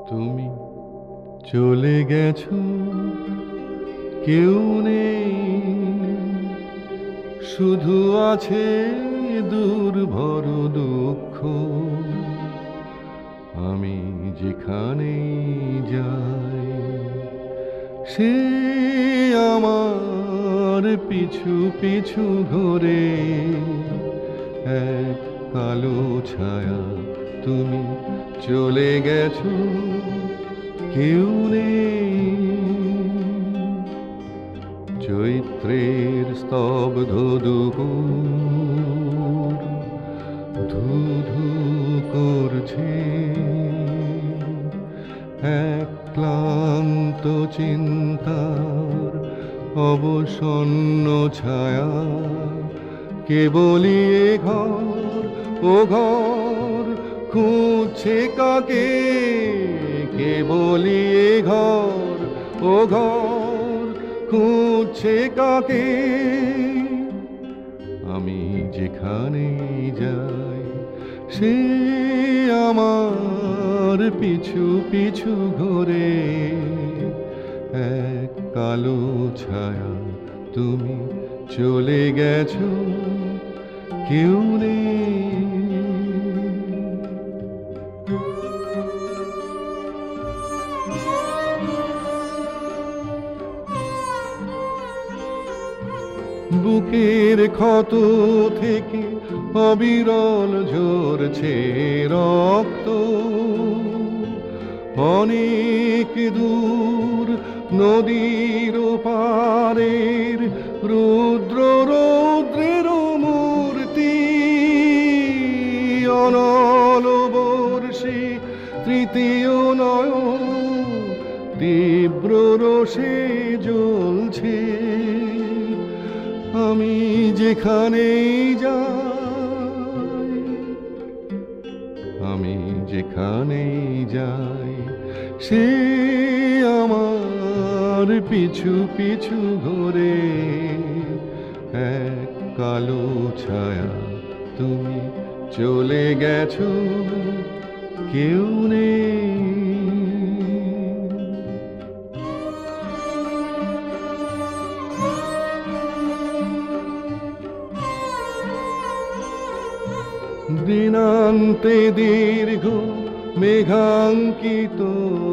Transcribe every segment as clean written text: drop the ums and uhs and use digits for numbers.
তুমি চলে গেছো, কেউ নেই, শুধু আছে দুর্ভর দুঃখ। আমি যেখানেই যাই, সে আমার পিছু পিছু ঘোরে। এক কালো ছায়া, তুমি চলে গেছো, কেউ নেই। চৈত্রের স্তব্ধ দুপুর ধু ধু করছে, এক ক্লান্ত চিন্তার অবসন্ন ছায়া। কেবলই এ ঘর, ও ঘর খুঁজছে কাকে? কেবলই এ ঘর, ও ঘর খুঁজছে কাকে? আমি যেখানেই যাই, সে আমার পিছু পিছু ঘোরে। এক কালো ছায়া, তুমি চলে গেছো, কেউ নেই। বুকের ক্ষত থেকে অবিরল ঝরছে রক্ত। অনেক দূর নদীর পারের রুদ্র রৌদ্রের মূর্তি। অনল বর্ষে তৃতীয় নয়ন তীব্র রোষে জ্বলছে। আমি যেখানেই যাই, আমি যেখানেই যাই, সে আমার পিছু পিছু ঘোরে। এক কালো ছায়া, তুমি চলে গেছো, কেউ নেই। দিনান্তে দীর্ঘ মেঘাঙ্কিত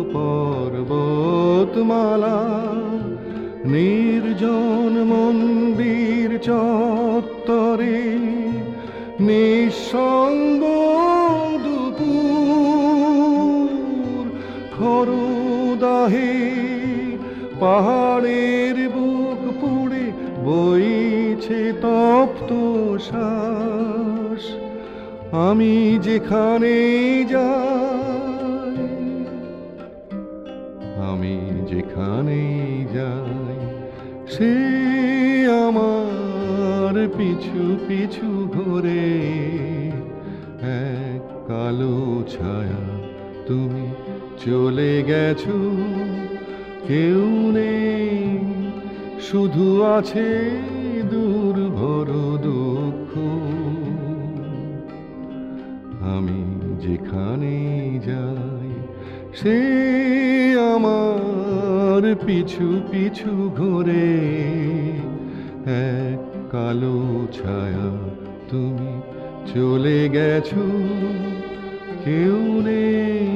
পর্বতমালা, নির্জন মন্দির চত্বরে নিঃসঙ্গ দুপুর। খরদাহে পাহাড়ের বুক পুড়ে বইছে তপ্ত শ্বাস। আমি যেখানেই যাই, আমি যেখানেই যাই, সে আমার পিছু পিছু ঘোরে। এক কালো ছায়া, তুমি চলে গেছো, কেউ নেই, শুধু আছে দুর্ভর দুঃখ। আমি যেখানেই যাই, সে আমার পিছু পিছু ঘোরে। এক কালো ছায়া, তুমি চলে গেছো, কেউ নেই।